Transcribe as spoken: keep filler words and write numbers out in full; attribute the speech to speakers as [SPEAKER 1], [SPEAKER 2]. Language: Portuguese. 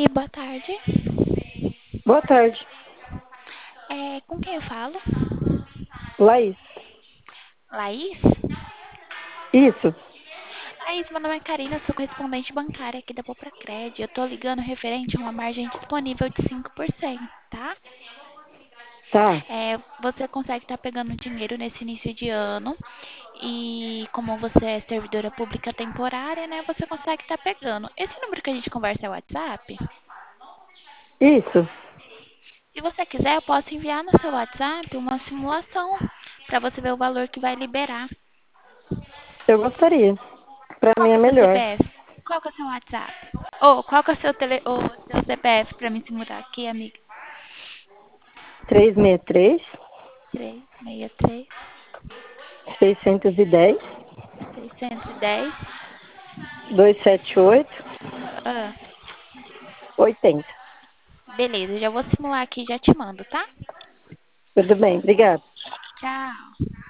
[SPEAKER 1] Oi, boa tarde.
[SPEAKER 2] Boa tarde,
[SPEAKER 1] É, com quem eu falo?
[SPEAKER 2] Laís.
[SPEAKER 1] Laís?
[SPEAKER 2] Isso,
[SPEAKER 1] Laís, meu nome é Karina, sou correspondente bancária aqui da Popracred. Eu tô ligando referente a uma margem disponível de cinco por cento, tá?
[SPEAKER 2] tá.
[SPEAKER 1] É, você consegue estar pegando dinheiro nesse início de ano e como você é servidora pública temporária, né, você consegue estar pegando. Esse número que a gente conversa é o WhatsApp?
[SPEAKER 2] Isso,
[SPEAKER 1] Se você quiser, eu posso enviar no seu WhatsApp uma simulação para você ver o valor que vai liberar.
[SPEAKER 2] eu gostaria. Pra
[SPEAKER 1] Qual
[SPEAKER 2] mim
[SPEAKER 1] que
[SPEAKER 2] é
[SPEAKER 1] é o seu
[SPEAKER 2] melhor.
[SPEAKER 1] C P F? Qual que é o seu WhatsApp? Ou qual que é o seu, tele... ou seu C P F pra me simular aqui, amiga?
[SPEAKER 2] Três seis três,
[SPEAKER 1] Três seis três,
[SPEAKER 2] seiscentos e dez,
[SPEAKER 1] seiscentos e dez.
[SPEAKER 2] duzentos e setenta e oito,
[SPEAKER 1] Ah,
[SPEAKER 2] oitenta.
[SPEAKER 1] beleza, já vou simular aqui e já te mando, tá?
[SPEAKER 2] Tudo bem, obrigada.
[SPEAKER 1] Tchau.